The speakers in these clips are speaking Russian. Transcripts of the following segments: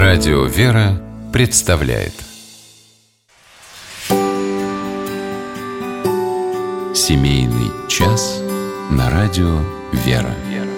Радио «Вера» представляет Семейный час на радио «Вера».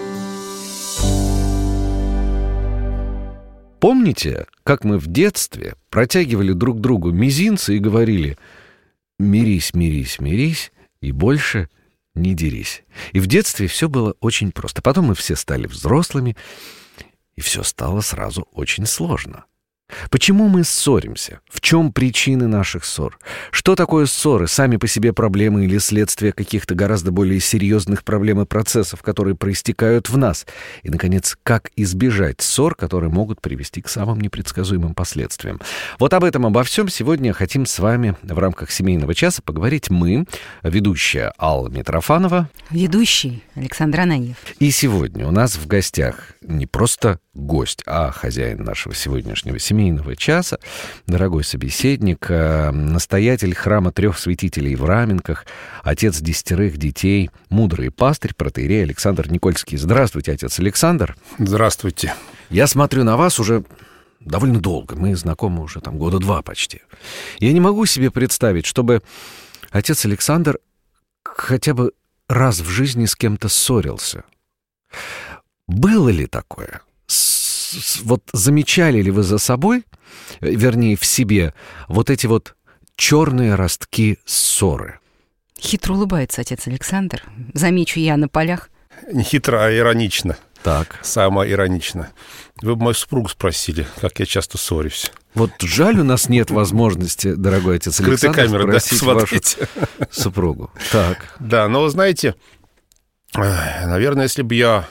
Помните, как мы в детстве протягивали друг другу мизинцы и говорили: «Мирись, мирись, мирись, и больше не дерись». И в детстве все было очень просто. Потом мы все стали взрослыми, и все стало сразу очень сложно. Почему мы ссоримся? В чем причины наших ссор? Что такое ссоры? Сами по себе проблемы или следствие каких-то гораздо более серьезных проблем и процессов, которые проистекают в нас? И, наконец, как избежать ссор, которые могут привести к самым непредсказуемым последствиям? Вот об этом, обо всем сегодня хотим с вами в рамках семейного часа поговорить мы, ведущая Алла Митрофанова, ведущий Александр Ананьев. И сегодня у нас в гостях не просто гость, а хозяин нашего сегодняшнего семейного часа, дорогой собеседник, настоятель храма трех святителей в Раменках, отец 10 детей, мудрый пастырь, протоиерей Александр Никольский. Здравствуйте, отец Александр. Здравствуйте. Я смотрю на вас уже довольно долго, мы знакомы уже 2 года почти. Я не могу себе представить, чтобы отец Александр хотя бы раз в жизни с кем-то ссорился. Было ли такое? Вот замечали ли вы за собой, вернее, в себе, вот эти вот черные ростки ссоры? Хитро улыбается отец Александр. Замечу я на полях. Не хитро, а иронично. Так. Самое иронично. Вы бы мою супругу спросили, как я часто ссорюсь. Вот жаль, у нас нет возможности, дорогой отец Александр, камеры, спросить вашу супругу. Так. Да, но вы знаете, наверное, если бы я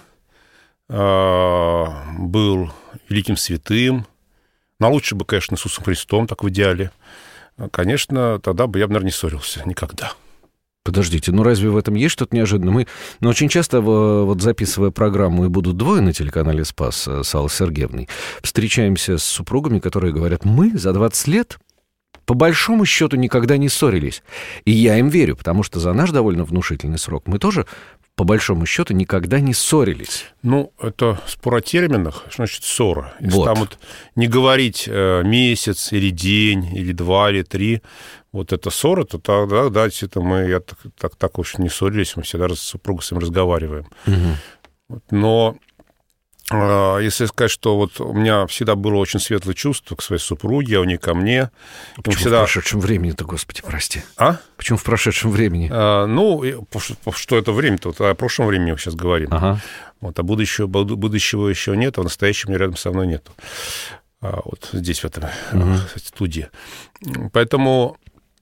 был великим святым, но лучше бы, конечно, Иисусом Христом, так в идеале, конечно, тогда бы я, наверное, не ссорился никогда. Подождите, разве в этом есть что-то неожиданное? Мы очень часто, вот записывая программу «И будут двое» на телеканале «Спас» с Аллой Сергеевной, встречаемся с супругами, которые говорят: мы за 20 лет по большому счету никогда не ссорились. И я им верю, потому что за наш довольно внушительный срок мы тоже по большому счету никогда не ссорились. Это спор о терминах, что значит ссора. Если вот. Там не говорить месяц, или день, или 2, или 3, вот это ссора, то тогда, да, мы так уж не ссорились, мы всегда с супругой с ним разговариваем. Угу. Но если сказать, что вот у меня всегда было очень светлое чувство к своей супруге, а у нее ко мне. Почему всегда... в прошедшем времени-то, Господи, прости? А? Почему в прошедшем времени? Что это время-то? Вот о прошлом времени мы сейчас говорим. Ага. Вот, а будущего еще нет, а настоящего рядом со мной нету. Вот здесь, в этой студии. Поэтому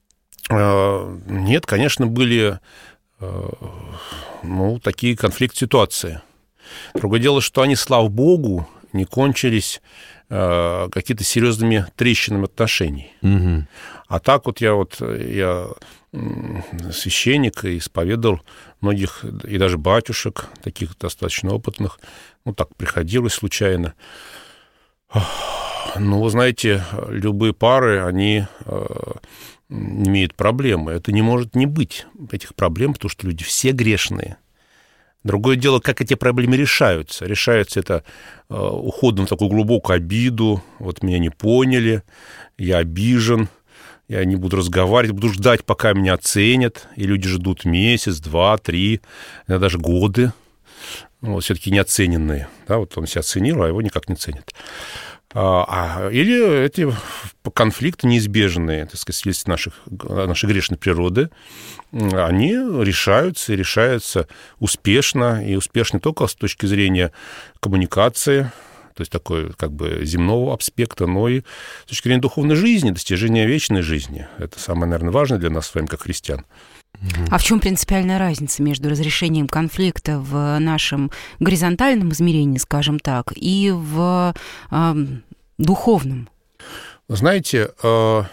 нет, конечно, были такие конфликт-ситуации. Другое дело, что они, слава богу, не кончились какими-то серьезными трещинами отношений. Угу. А так вот я священник и исповедовал многих, и даже батюшек, таких достаточно опытных. Так приходилось случайно. Вы знаете, любые пары, они имеют проблемы. Это не может не быть этих проблем, потому что люди все грешные. Другое дело, как эти проблемы решаются. Решается это уходом в такую глубокую обиду. Вот меня не поняли, я обижен, я не буду разговаривать, буду ждать, пока меня оценят. И люди ждут месяц, 2, 3, иногда даже годы. Все-таки неоцененные. Да, вот он себя оценил, а его никак не ценят. Или эти конфликты неизбежные, так сказать, вследствие нашей грешной природы, они решаются и решаются успешно, и успешно не только с точки зрения коммуникации, то есть такой земного аспекта, но и с точки зрения духовной жизни, достижения вечной жизни. Это самое, наверное, важное для нас с вами, как христиан. А в чем принципиальная разница между разрешением конфликта в нашем горизонтальном измерении, скажем так, и в духовном? Знаете, в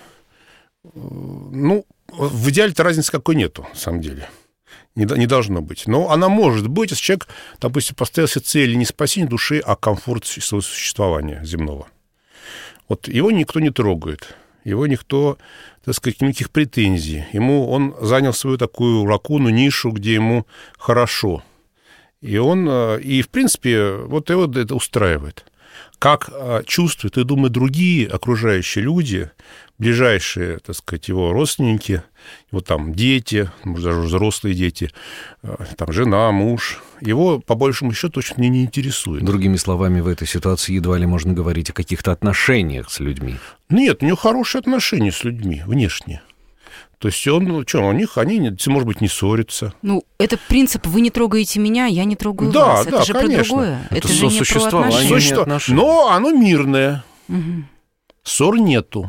идеале-то разницы какой нету, на самом деле. Не должно быть. Но она может быть, если человек, допустим, поставил себе цель не спасение души, а комфорт своего существования земного. Вот его никто не трогает. Его никто, так сказать, никаких претензий. Он занял свою такую лакуну, нишу, где ему хорошо. И в принципе, вот его это устраивает. как чувствуют и думают другие окружающие люди, ближайшие, так сказать, его родственники, его там дети, может, даже взрослые дети, там жена, муж, его, по большему счету, очень мне не интересует. Другими словами, в этой ситуации едва ли можно говорить о каких-то отношениях с людьми. Нет, у него хорошие отношения с людьми, внешне. То есть он, у них, они, может быть, не ссорятся. Ну, это принцип «вы не трогаете меня, я не трогаю вас». Это же конечно. про другое. Это же не про отношения. Но оно мирное. Угу. Ссор нету.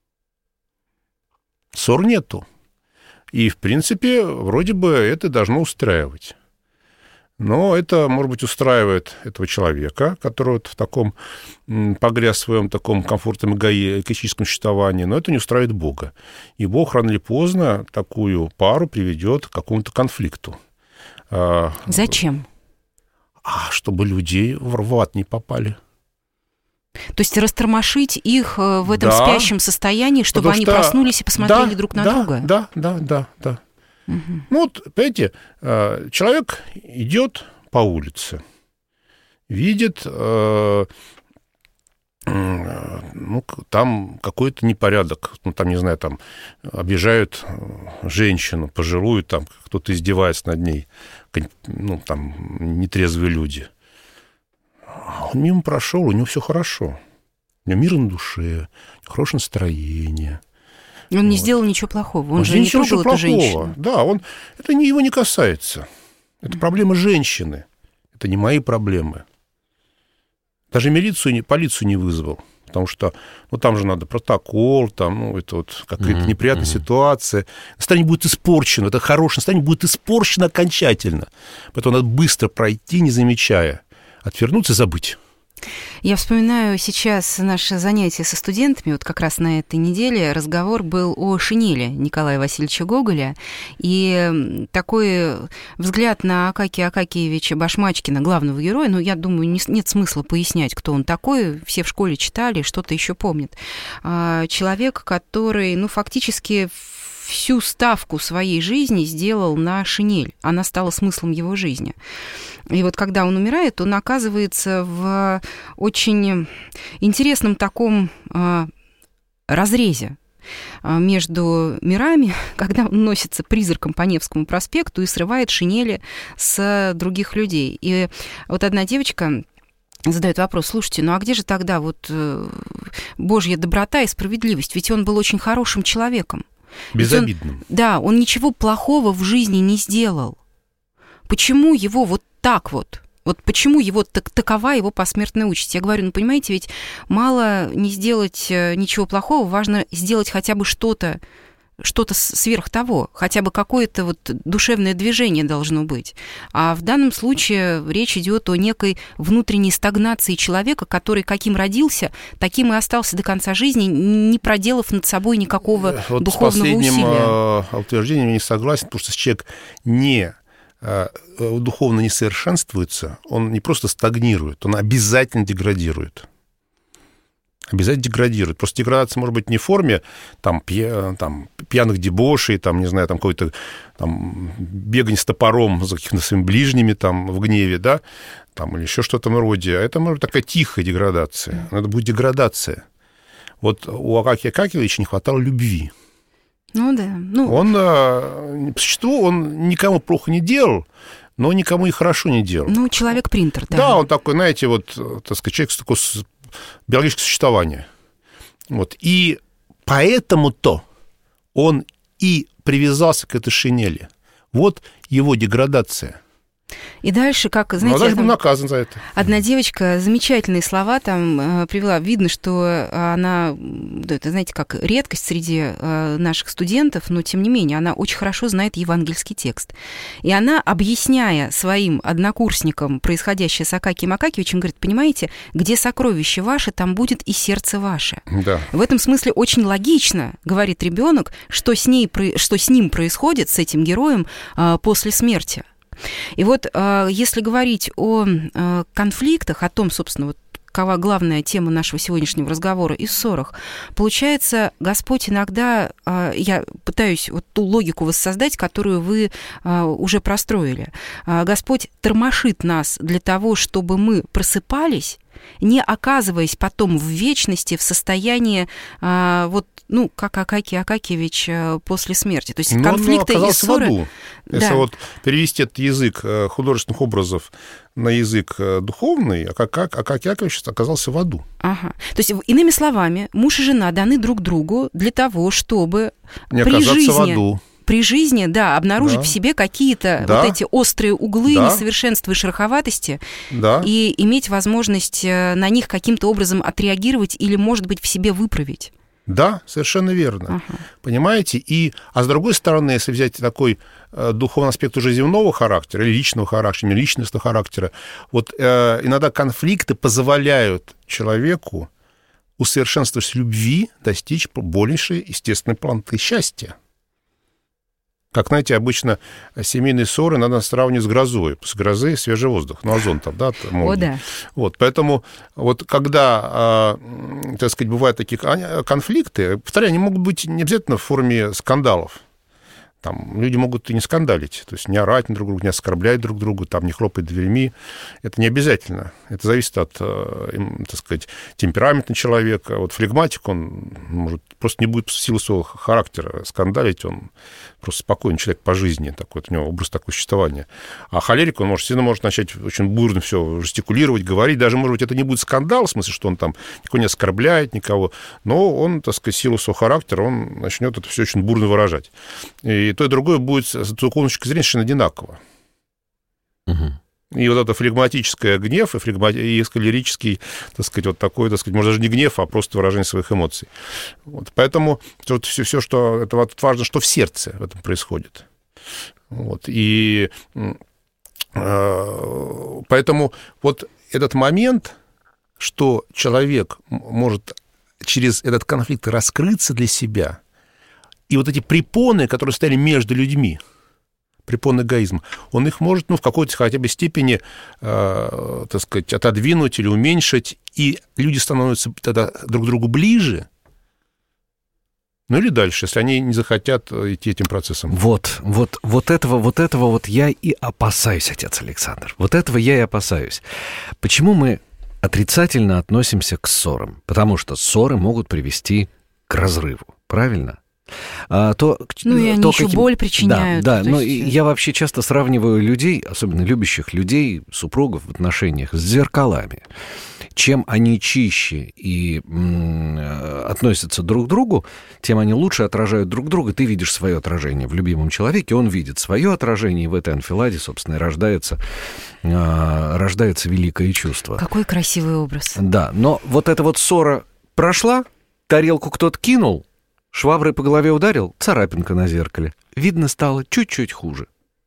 И, в принципе, вроде бы это должно устраивать. Но это, может быть, устраивает этого человека, который вот в таком погряз в своем таком комфортном эгоистическом существовании, но это не устраивает Бога. И Бог рано или поздно такую пару приведет к какому-то конфликту. Зачем? Чтобы люди в ад не попали. То есть растормошить их в этом спящем состоянии, чтобы они проснулись и посмотрели друг на друга? Да. Угу. Ну вот, понимаете, человек идет по улице, видит, там какой-то непорядок, там, не знаю, там обижают женщину, пожилую, там кто-то издевается над ней, там нетрезвые люди. Он мимо прошел, у него все хорошо. У него мир на душе, хорошее настроение. Он не сделал ничего плохого. Он же не трогал эту женщину. Да, это его не касается. Это проблема женщины. Это не мои проблемы. Даже полицию не вызвал. Потому что там же надо протокол, это вот какая-то неприятная ситуация. Настроение будет испорчено. Это хорошее настроение будет испорчено окончательно. Поэтому надо быстро пройти, не замечая. Отвернуться и забыть. Я вспоминаю сейчас наше занятие со студентами, вот как раз на этой неделе разговор был о шинели Николая Васильевича Гоголя, и такой взгляд на Акакия Акакиевича Башмачкина, главного героя, я думаю, нет смысла пояснять, кто он такой, все в школе читали, что-то еще помнят. Человек, который, фактически всю ставку своей жизни сделал на шинель, она стала смыслом его жизни. И вот когда он умирает, он оказывается в очень интересном таком разрезе между мирами, когда он носится призраком по Невскому проспекту и срывает шинели с других людей. И вот одна девочка задает вопрос: слушайте, а где же тогда Божья доброта и справедливость? Ведь он был очень хорошим человеком. Безобидным. Он ничего плохого в жизни не сделал. Почему его вот так вот? Вот почему такова его посмертная участь? Я говорю, понимаете, ведь мало не сделать ничего плохого, важно сделать хотя бы что-то сверх того, хотя бы какое-то душевное движение должно быть. А в данном случае речь идет о некой внутренней стагнации человека, который каким родился, таким и остался до конца жизни, не проделав над собой никакого духовного усилия. С последним утверждением я не согласен, потому что человек духовно не совершенствуется, он не просто стагнирует, он обязательно деградирует. Просто деградация может быть не в форме пьяных дебошей, какой-то бегание с топором за какими-то своими ближними в гневе, да, или еще что-то в роде. А это, может быть, такая тихая деградация. Надо будет деградация. Вот у Акакия Акакиевича не хватало любви. Ну да. Он, по существу, он никому плохо не делал, но никому и хорошо не делал. Человек-принтер, да. Да, он такой, знаете, человек с такой биологическое существование. И поэтому-то он и привязался к этой шинели. Вот его деградация. И дальше, как, знаете... дальше был наказан за это. Одна девочка замечательные слова привела. Видно, что она, это, знаете, как редкость среди наших студентов, но, тем не менее, она очень хорошо знает евангельский текст. И она, объясняя своим однокурсникам происходящее с Акакием Акакиевичем, говорит: понимаете, где сокровище ваше, там будет и сердце ваше. Да. В этом смысле очень логично, говорит ребенок, что с ним происходит, с этим героем, после смерти. И если говорить о конфликтах, о том, собственно, какова главная тема нашего сегодняшнего разговора, и ссорах, получается, Господь иногда, я пытаюсь ту логику воссоздать, которую вы уже простроили, Господь тормошит нас для того, чтобы мы просыпались не оказываясь потом в вечности в состоянии, как Акакий Акакиевич после смерти. То есть конфликты и ссоры... в аду. Если вот перевести этот язык художественных образов на язык духовный, Акакий Акакиевич оказался в аду. Ага. То есть, иными словами, муж и жена даны друг другу для того, чтобы не оказаться в аду. При жизни, обнаружить в себе какие-то вот эти острые углы, несовершенства и шероховатости, и иметь возможность на них каким-то образом отреагировать или, может быть, в себе выправить. Да, совершенно верно. Понимаете? А с другой стороны, если взять такой духовный аспект уже земного характера, или личного характера, или личностного характера, вот иногда конфликты позволяют человеку, усовершенствовавшись в любви, достичь большей естественной полноты счастья. Как, знаете, обычно семейные ссоры надо сравнивать с грозой. С грозы свежий воздух, озон там, О, да. Вот, поэтому вот когда, так сказать, бывают такие конфликты, повторяю, они могут быть не обязательно в форме скандалов. Там люди могут и не скандалить, то есть не орать на друг друга, не оскорблять друг друга, там, не хлопать дверьми. Это не обязательно. Это зависит от, так сказать, темперамента человека. Вот флегматик, он может просто не будет в силу своего характера скандалить, он просто спокойный человек по жизни, такой, у него образ такого существования. А холерик, он сильно может начать очень бурно все жестикулировать, говорить. Даже, может быть, это не будет скандал, в смысле, что он там никого не оскорбляет, никого, но он, так сказать, в силу своего характера, он начнет это все очень бурно выражать. И то, и другое будет с духовной точки зрения совершенно одинаково. И вот это флегматическое гнев и холерический, так сказать, вот такой, так сказать, может, даже не гнев, а просто выражение своих эмоций. Вот. Поэтому вот все, что... Это вот важно, что в сердце в этом происходит. Вот. И поэтому вот этот момент, что человек может через этот конфликт раскрыться для себя, и вот эти препоны, которые стояли между людьми, препон эгоизма, он их может, в какой-то хотя бы степени, так сказать, отодвинуть или уменьшить, и люди становятся тогда друг к другу ближе, или дальше, если они не захотят идти этим процессом. Вот этого я и опасаюсь, отец Александр. Вот этого я и опасаюсь. Почему мы отрицательно относимся к ссорам? Потому что ссоры могут привести к разрыву, правильно? И они еще боль причиняют. Да, но я вообще часто сравниваю людей, особенно любящих людей, супругов в отношениях, с зеркалами. Чем они чище и относятся друг к другу, тем они лучше отражают друг друга. Ты видишь свое отражение в любимом человеке, он видит свое отражение, и в этой анфиладе, собственно, и рождается великое чувство. Какой красивый образ. Да, но вот эта вот ссора прошла, тарелку кто-то кинул, шваброй по голове ударил, царапинка на зеркале. Видно, стало чуть-чуть хуже.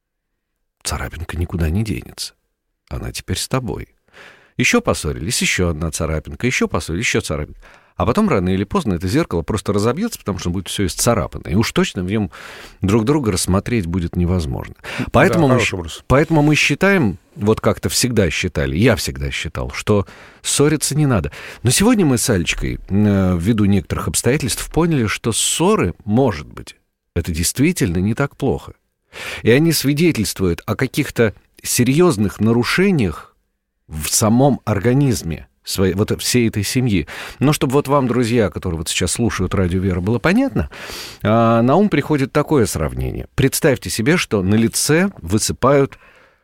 Царапинка никуда не денется. Она теперь с тобой. Еще поссорились, еще одна царапинка, еще поссорились, еще царапинка. А потом рано или поздно это зеркало просто разобьется, потому что будет все исцарапано. И уж точно в нем друг друга рассмотреть будет невозможно. Поэтому мы считаем, вот как-то всегда считали, я всегда считал, что ссориться не надо. Но сегодня мы с Алечкой, ввиду некоторых обстоятельств, поняли, что ссоры, может быть, это действительно не так плохо. И они свидетельствуют о каких-то серьезных нарушениях в самом организме всей этой семьи. Но чтобы вот вам, друзья, которые вот сейчас слушают Радио Вера, было понятно, на ум приходит такое сравнение. Представьте себе, что на лице высыпают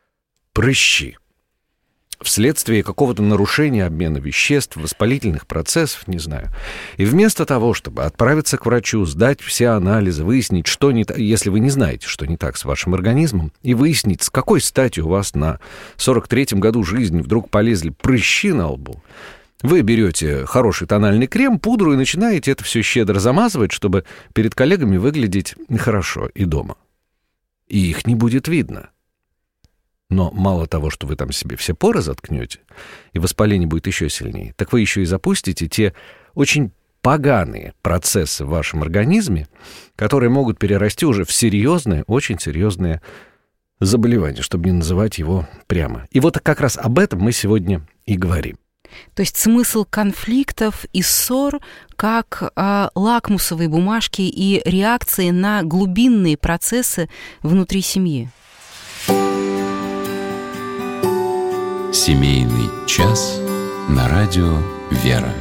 прыщи вследствие какого-то нарушения обмена веществ, воспалительных процессов, не знаю. И вместо того, чтобы отправиться к врачу, сдать все анализы, выяснить, что не так, если вы не знаете, что не так с вашим организмом, и выяснить, с какой стати у вас на 43-м году жизни вдруг полезли прыщи на лбу, вы берете хороший тональный крем, пудру и начинаете это все щедро замазывать, чтобы перед коллегами выглядеть хорошо и дома. И их не будет видно. Но мало того, что вы там себе все поры заткнете, и воспаление будет еще сильнее, так вы еще и запустите те очень поганые процессы в вашем организме, которые могут перерасти уже в серьезное, очень серьезное заболевание, чтобы не называть его прямо. И вот как раз об этом мы сегодня и говорим. То есть смысл конфликтов и ссор как лакмусовые бумажки и реакции на глубинные процессы внутри семьи. Семейный час на радио «Вера».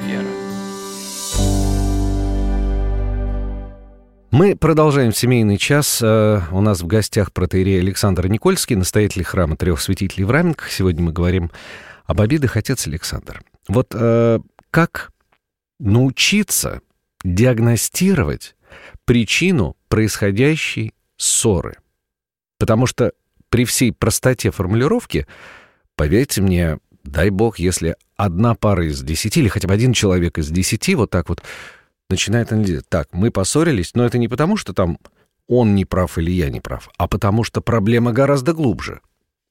Мы продолжаем «Семейный час». У нас в гостях протоиерей Александр Никольский, настоятель храма Трех Святителей в Раменках. Сегодня мы говорим об обидах. Отец Александр, вот как научиться диагностировать причину происходящей ссоры? Потому что при всей простоте формулировки, поверьте мне, дай бог, если одна пара из 10 или хотя бы один человек из 10 вот так вот начинает анализировать. Так, мы поссорились, но это не потому, что там он не прав или я не прав, а потому что проблема гораздо глубже.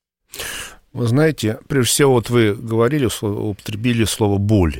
Вы знаете, прежде всего, вот вы говорили, употребили слово «боль».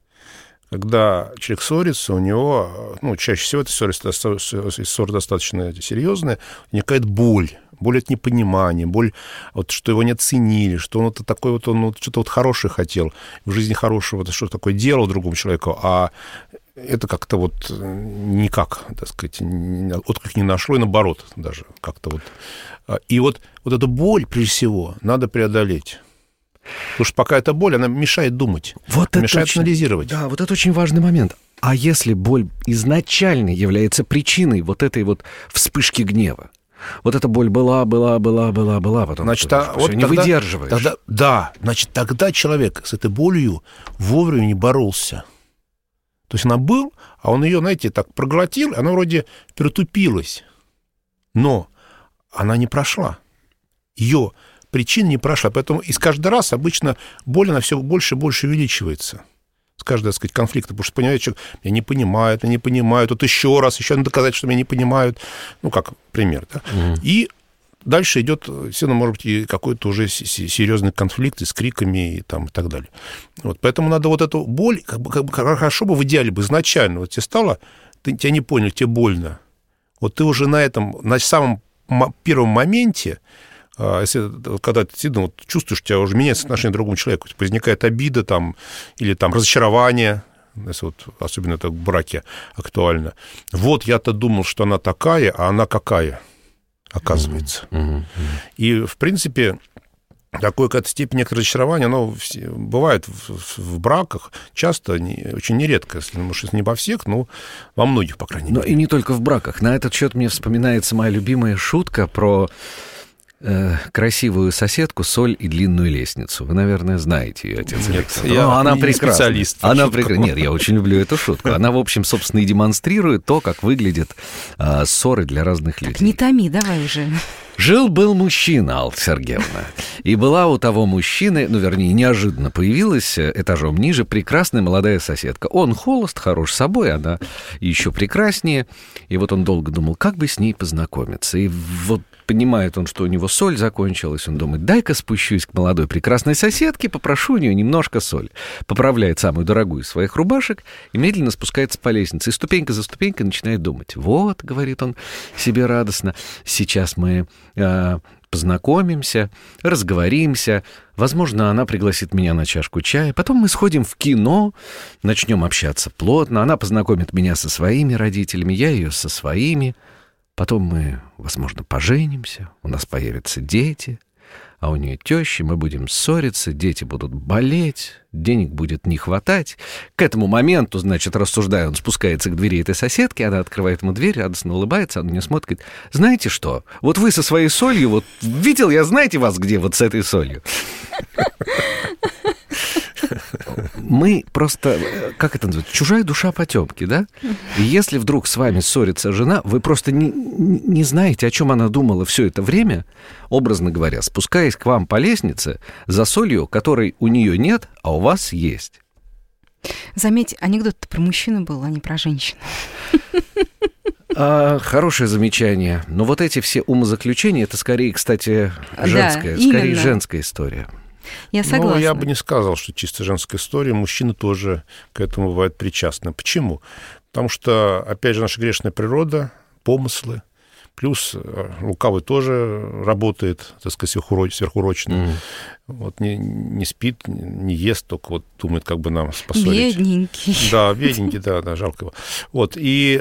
Когда человек ссорится, у него, чаще всего эта ссора достаточно серьезная, возникает боль. Боль от непонимания, боль, вот, что его не оценили, что он вот такой вот, он что-то вот хорошее хотел, в жизни хорошего, вот, что такое делал другому человеку, а это как-то вот никак, так сказать, отклик не нашло, и наоборот даже как-то вот. И вот эту боль, прежде всего, надо преодолеть. Потому что пока эта боль, она мешает думать, вот мешает очень, анализировать. Да, вот это очень важный момент. А если боль изначально является причиной вот этой вот вспышки гнева? Вот эта боль была, потом значит, вот не выдерживаешь. Значит, тогда человек с этой болью вовремя не боролся. То есть она была, а он ее, знаете, так проглотил, она вроде притупилась. Но она не прошла. Ее причина не прошла. Поэтому из каждый раз обычно боль, она все больше и больше увеличивается. С каждого, так сказать, конфликта. Потому что, понимаете, человек меня не понимают, тут еще надо доказать, что меня не понимают. Как пример, да? И дальше идет, все равно, может быть, и какой-то уже серьезный конфликт и с криками и так далее. Вот, поэтому надо вот эту боль, как бы хорошо бы в идеале бы изначально, вот тебе стало, тебя не поняли, тебе больно. Вот ты уже на самом первом моменте, если, когда ты действительно чувствуешь, у тебя уже меняется отношение к другому человеку, возникает обида или разочарование, если особенно это в браке актуально. Вот я-то думал, что она такая, а она какая? Оказывается. И, в принципе, такой какая-то степень некоторого разочарования, оно бывает в браках часто, очень нередко, может, не во всех, но во многих, по крайней мере. Но и не только в браках. На этот счет мне вспоминается моя любимая шутка про красивую соседку, соль и длинную лестницу. Вы, наверное, знаете ее, отец Александр. Она не специалист. Нет, я очень люблю эту шутку. Она, в общем, собственно, и демонстрирует то, как выглядят ссоры для разных людей. Не томи, давай уже. Жил-был мужчина, Алла Сергеевна, и была у того мужчины, неожиданно появилась этажом ниже прекрасная молодая соседка. Он холост, хорош собой, она еще прекраснее. И вот он долго думал, как бы с ней познакомиться. И вот понимает он, что у него соль закончилась. Он думает, дай-ка спущусь к молодой прекрасной соседке, попрошу у нее немножко соли. Поправляет самую дорогую из своих рубашек и медленно спускается по лестнице. И ступенька за ступенькой начинает думать. Вот, говорит он себе радостно, сейчас мы познакомимся, разговоримся. Возможно, она пригласит меня на чашку чая. Потом мы сходим в кино, начнем общаться плотно. Она познакомит меня со своими родителями, я ее со своими. Потом мы, возможно, поженимся, у нас появятся дети, а у нее теща, мы будем ссориться, дети будут болеть, денег будет не хватать. К этому моменту, рассуждая, он спускается к двери этой соседки, она открывает ему дверь, радостно улыбается, он на нее смотрит, говорит, знаете что, вот вы со своей солью, видел я, знаете вас где, с этой солью? Мы просто, как это называется, чужая душа потемки, да? И если вдруг с вами ссорится жена, вы просто не знаете, о чем она думала все это время, образно говоря, спускаясь к вам по лестнице за солью, которой у нее нет, а у вас есть. Заметь, анекдот-то про мужчину был, а не про женщину. Хорошее замечание. Но вот эти все умозаключения, это скорее, кстати, женская, скорее женская история. Я согласна. Я бы не сказал, что чисто женская история. Мужчины тоже к этому бывают причастны. Почему? Потому что, опять же, наша грешная природа, помыслы, плюс лукавый тоже работает, так сказать, сверхурочно. Не спит, не ест, только думает, как бы нам способить. Бедненький. Да, бедненький, да, жалко его. И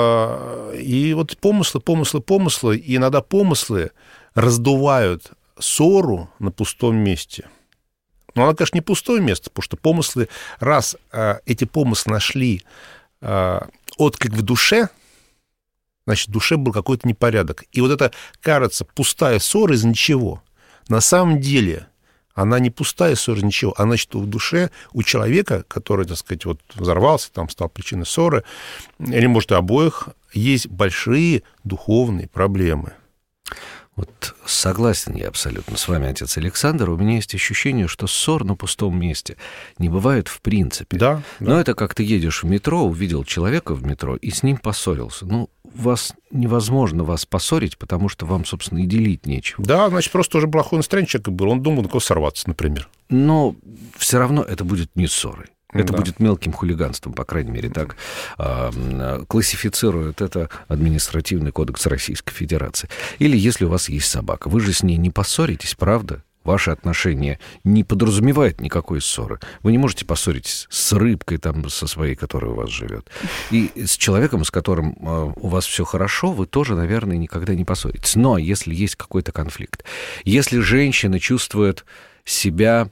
помыслы, и иногда помыслы раздувают ссору на пустом месте. Но она, конечно, не пустое место, потому что помыслы, раз эти помыслы нашли отклик в душе, значит, в душе был какой-то непорядок. И вот эта, кажется, пустая ссора из ничего. На самом деле она не пустая ссора из ничего, а значит, в душе у человека, который, так сказать, вот взорвался, там стал причиной ссоры, или, может, и обоих, есть большие духовные проблемы. Вот согласен я абсолютно с вами, отец Александр. У меня есть ощущение, что ссор на пустом месте не бывает в принципе. Да. Но это как ты едешь в метро, увидел человека в метро и с ним поссорился. Ну, невозможно вас поссорить, потому что вам, собственно, и делить нечего. Да, значит, просто уже плохое настроение человека было. Он думал, на кого сорваться, например. Но все равно это будет не ссорой. Это будет мелким хулиганством, по крайней мере, так классифицирует это административный кодекс Российской Федерации. Или если у вас есть собака, вы же с ней не поссоритесь, правда? Ваши отношения не подразумевают никакой ссоры. Вы не можете поссориться с рыбкой, там, со своей, которая у вас живет. И с человеком, с которым у вас все хорошо, вы тоже, наверное, никогда не поссоритесь. Но если есть какой-то конфликт, если женщина чувствует себя...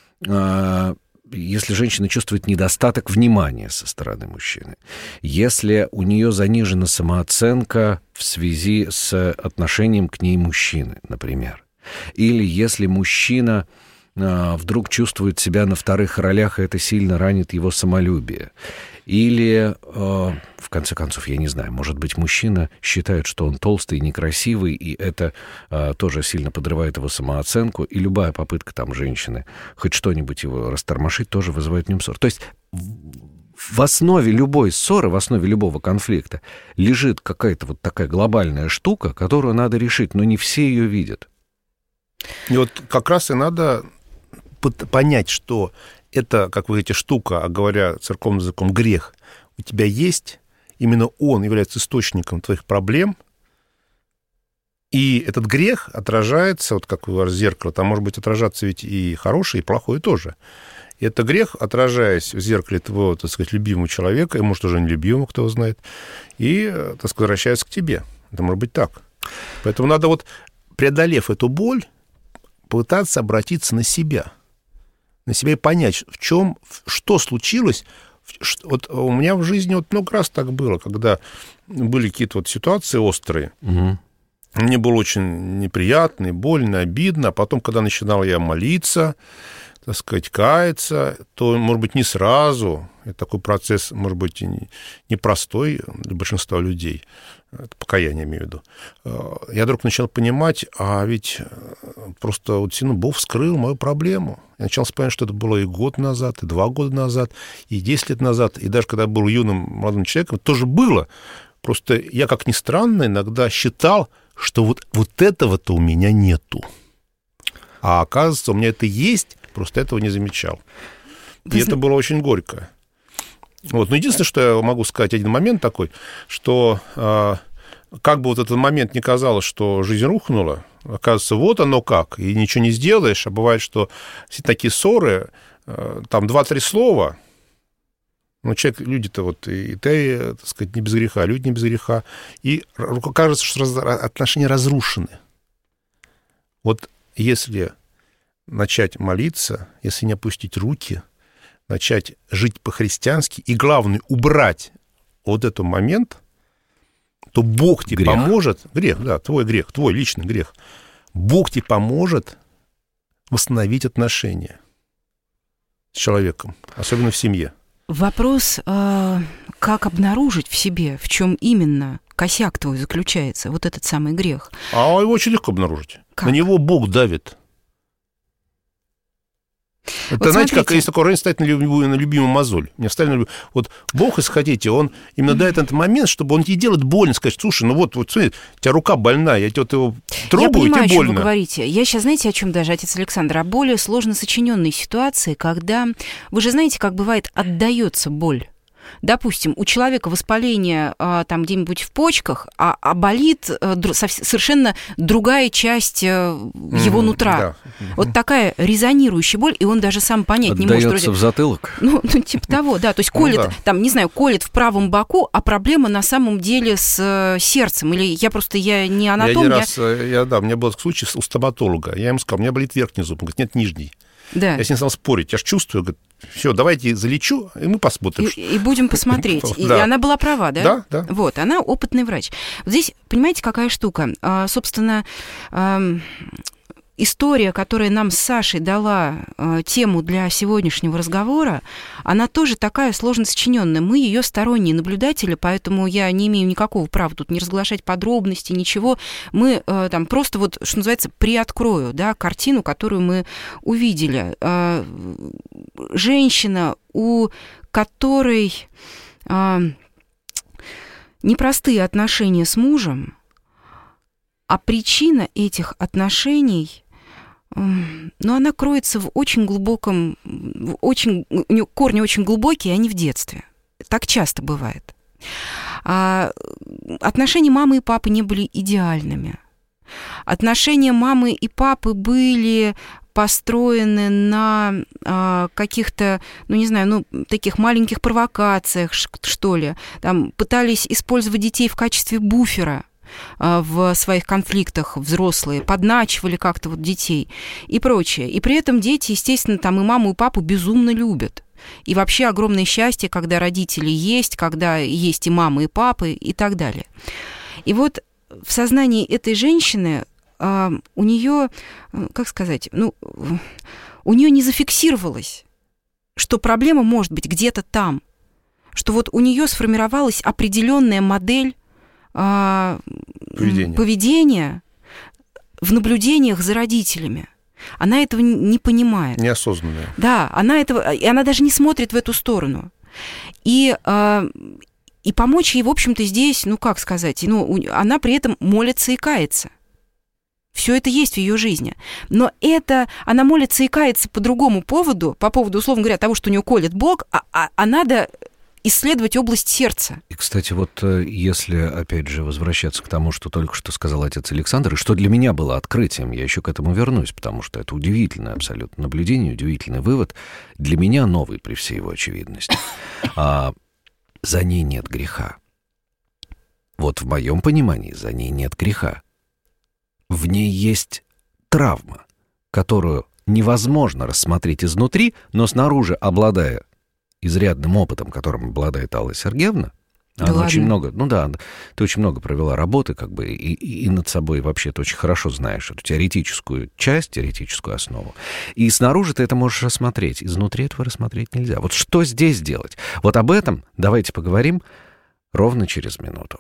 Если женщина чувствует недостаток внимания со стороны мужчины, если у нее занижена самооценка в связи с отношением к ней мужчины, например, или если мужчина вдруг чувствует себя на вторых ролях, и это сильно ранит его самолюбие, или, в конце концов, я не знаю, может быть, мужчина считает, что он толстый и некрасивый, и это тоже сильно подрывает его самооценку, и любая попытка там женщины хоть что-нибудь его растормошить тоже вызывает в нем ссор. То есть в основе любой ссоры, в основе любого конфликта лежит какая-то вот такая глобальная штука, которую надо решить, но не все ее видят. И вот как раз и надо понять, что это, как вы говорите, штука, а говоря церковным языком, грех, у тебя есть, именно он является источником твоих проблем, и этот грех отражается, вот как у зеркала, там может быть отражаться ведь и хорошее, и плохое тоже. И это грех, отражаясь в зеркале твоего, так сказать, любимого человека, и, может, уже нелюбимого, кто его знает, и, так сказать, возвращается к тебе. Это может быть так. Поэтому надо вот, преодолев эту боль, пытаться обратиться на себя и понять, в чем, что случилось. Вот у меня в жизни вот много раз так было, когда были какие-то вот ситуации острые. Угу. Мне было очень неприятно, больно, обидно. А потом, когда начинал я молиться, так сказать, каяться, то, может быть, не сразу. Это такой процесс, может быть, непростой для большинства людей. Это покаяние, имею в виду. Я вдруг начал понимать, а ведь просто вот сильно Бог вскрыл мою проблему. Я начал вспоминать, что это было и год назад, и 2 года назад, и 10 лет назад, и даже когда я был юным молодым человеком, тоже было. Просто я, как ни странно, иногда считал, что вот этого-то у меня нету. А оказывается, у меня это есть, просто этого не замечал. И это было очень горько. Вот. Но единственное, что я могу сказать, один момент такой, что как бы вот этот момент не казалось, что жизнь рухнула, оказывается, вот оно как, и ничего не сделаешь, а бывает, что все такие ссоры, там 2-3 слова, но человек, люди-то вот, и ты, так сказать, не без греха, люди не без греха, и кажется, что отношения разрушены. Вот если начать молиться, если не опустить руки, начать жить по-христиански, и главное, убрать вот этот момент, то Бог тебе поможет, грех, да, твой грех, твой личный грех, Бог тебе поможет восстановить отношения с человеком, особенно в семье. Вопрос, как обнаружить в себе, в чем именно косяк твой заключается, вот этот самый грех. А его очень легко обнаружить. Как? На него Бог давит. Это, вот знаете, смотрите. как есть такое раньше ставить на любимую мозоль. Мне ставили на любимую. Вот Бог, если хотите, он именно дает этот момент, чтобы он тебе делает больно, сказать, слушай, ну вот смотри, у тебя рука больная, я тебе его трогаю, я понимаю, тебе больно. о чем вы говорите. Я сейчас, знаете, о чем даже, отец Александр, о более сложно сочиненной ситуации, когда, вы же знаете, как бывает, отдается боль. Допустим, у человека воспаление там где-нибудь в почках, а болит совершенно другая часть его нутра. Да. Вот такая резонирующая боль, и он даже сам понять не может. Отдаётся в затылок? Ну, типа того, да. То есть колет, да. там, не знаю, колет в правом боку, а проблема на самом деле с сердцем. Или я не анатом. У меня был случай у стоматолога. Я ему сказал, у меня болит верхний зуб. Он говорит, нет, нижний. Да. Я с ним стал спорить, я же чувствую, говорит, все, давайте залечу, и мы посмотрим. И будем посмотреть. И она была права, да? Да, да. Вот, она опытный врач. Вот здесь, понимаете, какая штука? Собственно, история, которая нам с Сашей дала тему для сегодняшнего разговора, она тоже такая сложно сочиненная. Мы ее сторонние наблюдатели, поэтому я не имею никакого права тут не разглашать подробности, ничего. Мы там просто вот, что называется, приоткрою, да, картину, которую мы увидели. Женщина, у которой непростые отношения с мужем, а причина этих отношений, ну, она кроется в очень глубоком, у нее корни очень глубокие, они в детстве. Так часто бывает. Отношения мамы и папы не были идеальными. Отношения мамы и папы были построены на каких-то, ну, не знаю, ну, таких маленьких провокациях, что ли. Там пытались использовать детей в качестве буфера в своих конфликтах, взрослые, подначивали как-то вот детей и прочее. И при этом дети, естественно, там и маму, и папу безумно любят. И вообще огромное счастье, когда родители есть, когда есть и мамы, и папы, и так далее. И вот в сознании этой женщины у нее, как сказать, ну, у нее не зафиксировалось, что проблема может быть где-то там, что вот у нее сформировалась определенная модель поведения в наблюдениях за родителями. Она этого не понимает. Неосознанная. Да, она даже не смотрит в эту сторону. И помочь ей, в общем-то, здесь, ну, как сказать, ну, она при этом молится и кается. Все это есть в ее жизни. Но она молится и кается по другому поводу, по поводу, условно говоря, того, что у нее колет Бог, а надо исследовать область сердца. И, кстати, вот если, опять же, возвращаться к тому, что только что сказал отец Александр, и что для меня было открытием, я еще к этому вернусь, потому что это удивительное абсолютно наблюдение, удивительный вывод, для меня новый при всей его очевидности. За ней нет греха. Вот в моем понимании за ней нет греха. В ней есть травма, которую невозможно рассмотреть изнутри, но снаружи, обладая изрядным опытом, которым обладает Алла Сергеевна, да, она очень много, ну да, ты очень много провела работы, как бы, и над собой вообще ты очень хорошо знаешь эту теоретическую часть, теоретическую основу. И снаружи ты это можешь рассмотреть, изнутри этого рассмотреть нельзя. Вот что здесь делать? Вот об этом давайте поговорим ровно через минуту.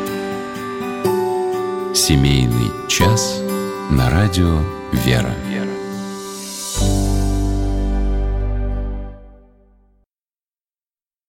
Семейный час на радио «Вера».